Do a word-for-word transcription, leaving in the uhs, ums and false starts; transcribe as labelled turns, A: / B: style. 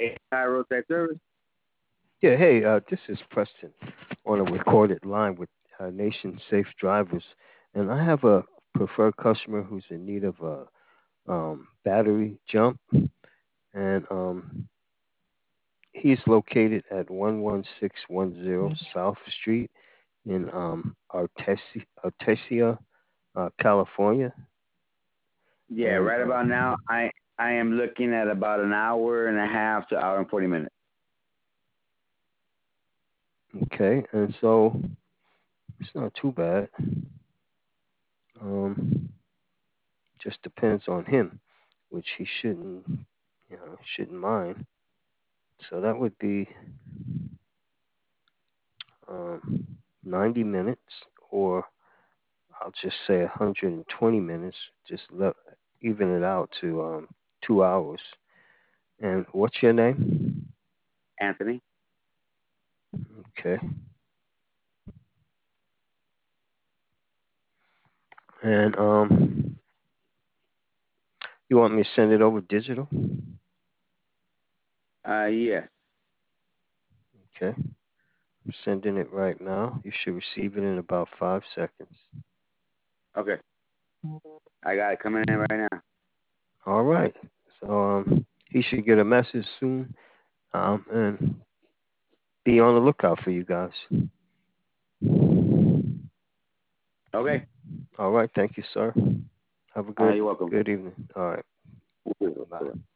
A: High roadside service.
B: Yeah, hey, uh, this is Preston on a recorded line with uh, Nation Safe Drivers, and I have a preferred customer who's in need of a um, battery jump, and um, he's located at one one six one zero South Street in um, Artesia, Artesia uh, California.
A: Yeah,
B: And
A: right
B: uh,
A: about now, I I am looking at about an hour and a half to hour and forty minutes.
B: okay, and so it's not too bad. Um, just depends on him, which he shouldn't, you know, shouldn't mind. So that would be um, ninety minutes, or I'll just say one hundred twenty minutes. Just let, even it out to um, two hours. And what's your name?
A: Anthony.
B: Okay. And um, you want me to send it over digital?
A: Uh, yes.
B: Okay. I'm sending it right now. You should receive it in about five seconds.
A: Okay. I got it coming in right now.
B: All right. So um, he should get a message soon. Um, and be on the lookout for you guys.
A: Okay.
B: All right. Thank you, sir. Have a
A: Uh,
B: good
A: you're welcome.
B: good evening. All right. Bye.